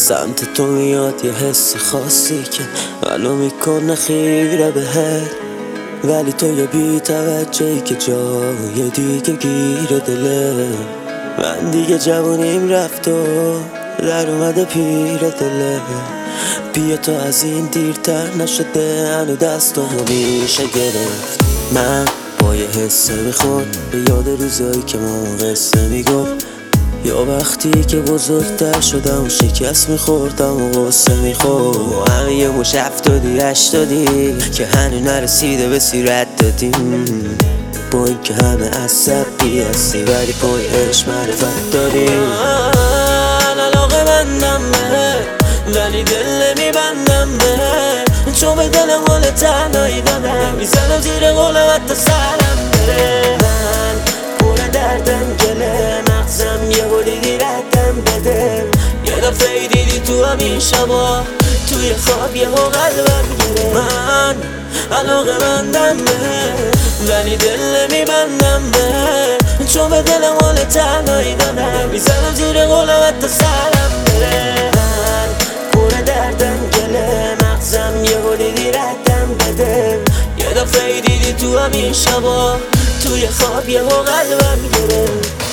سمت تو میاد یه حس خاصی که ولو میکنه خیره بهت، ولی تو یه بی توجهی که جای دیگه گیره دله. من دیگه جوونیم رفت و در اومده پیر دله. بیا تو از این دیرتر نشده، هنو دستامو میشه گرفت. من با یه حسه میخورد به یاد روزایی که ما قصه میگفت، یا وقتی که بزرگتر شدم و شکست میخوردم و غصه میخورد. و همه یه مش 70-80 که هنو نرسیده به سیرت دادیم، با این که همه عصبی هستی ولی پای عشق معرفت داریم. من علاقه بندم به، ولی دل نمیبندم به، چون به دلم حال تنهایی دادم، میزنم زیر قولم حتی سرم بره. من پر دردم گله، مغزم یه بولیدی ردم بده. یه دفعه دیدی تو همین شبا، توی خواب یه قلبم گره. من علاقه بندم به، ولی دل نمیبندم به، چون به دلم حال تنهایی دادم، میزنم زیر قولم حتی سرم بره. من پر دردم گله، مغزم یه بولیدی ردم بده. یه دفعه دیدی تو همین شبا، توی خواب یه قلبم گره.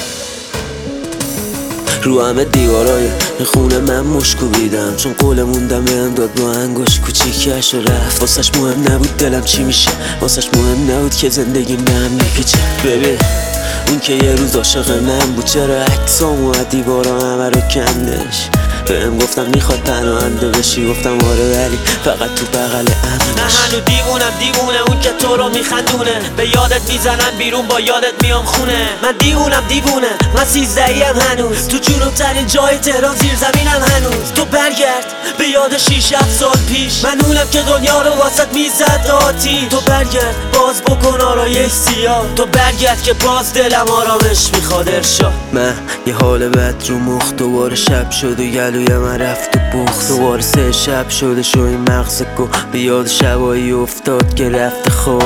رو همه دیوارای خونه من مشکو بیدم، چون قول موندم بهم داد با انگوش کوچیکش و رفت. واسش مهم نبود دلم چی میشه، واسش مهم نبود که زندگیم به هم میپیچه. ببین اون که یه روز عاشق من بود، چرا عکسامو از دیوارا همه رو کندش. بهم گفتم میخواد پناهنده بشی، گفتم آره ولی فقط تو بغل امنش. نه هنو دیوونه اون که تو رو میخندونه، به یادت میزنم بیرون با یادت میام خونه. من دیوونه من 13ام هنوز، تو جنوب ترین جای تهران زیر زمینم هنوز. تو برگرد به یاد 6-7 سال پیش، من اونم که دنیا رو واسط میزد آتی. تو برگرد باز بکن آرایش سیاه، تو برگرد که باز دلم آرامش میخواد ارشاد. من یه حال بد رو مخ، دوباره شب شد و گلوی من رفت و بخت. دوباره 3 شب شده شو این مغز گو، به یاد شبایی افتاد که رفت خواب.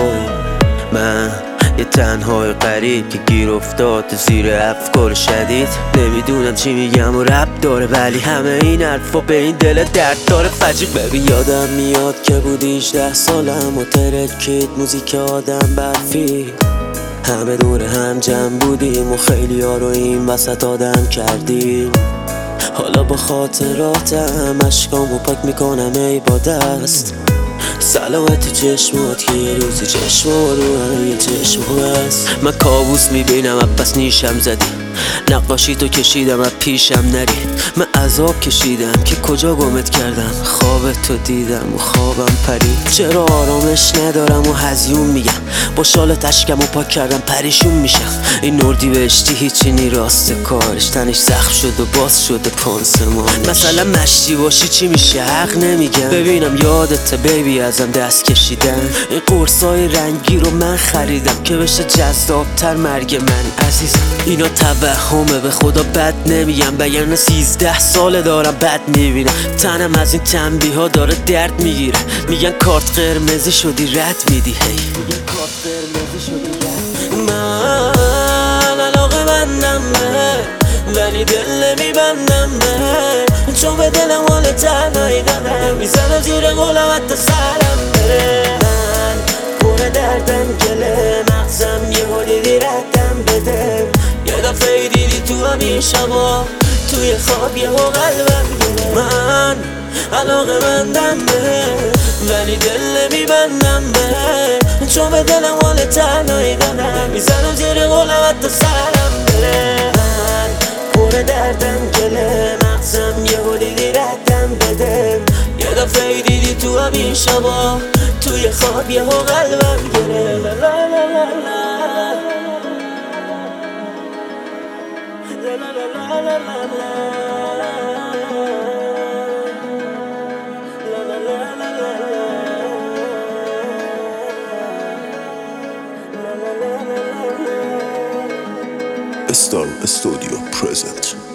من یه تنهای غریب که گیر افتاد زیر افکار شدید، نمیدونم چی میگم و رب داره، ولی همه این حرفا به این دل درد داره فجیب. ببین یادم میاد که بود 18 سالم و ترکید موزیک آدم برفی، همه دور هم جمع بودیم و خیلی ها رو این وسط آدم کردیم. حالا با خاطراتم اشکامو پاک میکنم ای با دست، سلامت چشمات که یه روزی چشما رو همه یه چشم هست. من کابوس میبینم پس نیشم زدی، نقاشی تو کشیدم از پیشم نری. من عذاب کشیدم که کجا گمت کردم، خواب تو دیدم و خوابم پرید. چرا آرامش ندارم و هزیون میگم، با شال تشکم و پاک کردم پریشون میشم. این نوردی بهشتی هیچی نی راست کارش، تنش زخم شد و باز شده پانسمانش. مثلا مشتی باشی چی میشه حق نمیگم، ببینم یادت بیبی ازم دست کشیدن. این قرصای رنگی رو من خریدم که بشه جذابتر مرگ من عزیزم. اینا توهمه به خدا بد نمیگم، بگرنه 13 ساله دارم بد میبینم. تنم از این تنبیه ها داره درد میگیره، میگن کارت قرمزی شدی رد میدی هی. من علاقه بندم به، ولی دل نمیبندم به، چون به دلم حال تنهایی دادم، میزنم زیر قولم حتی سرم بره. من پر دردم گله، مغزم یه حالیدی ردم بده. یه دفعه دیدی تو همین شبا، توی خواب یه قلبم گره. من علاقه بندم به، ولی دل نمیبندم به، چون به دلم حال تنهایی دادم، میزنم زیر قولم حتی سرم بره. من پر دردم گله، مغزم یه حالیدی ردم بده. یه دفعه دیدی تو همین شبا، توی خواب یه قلبم گره. Star Studio present.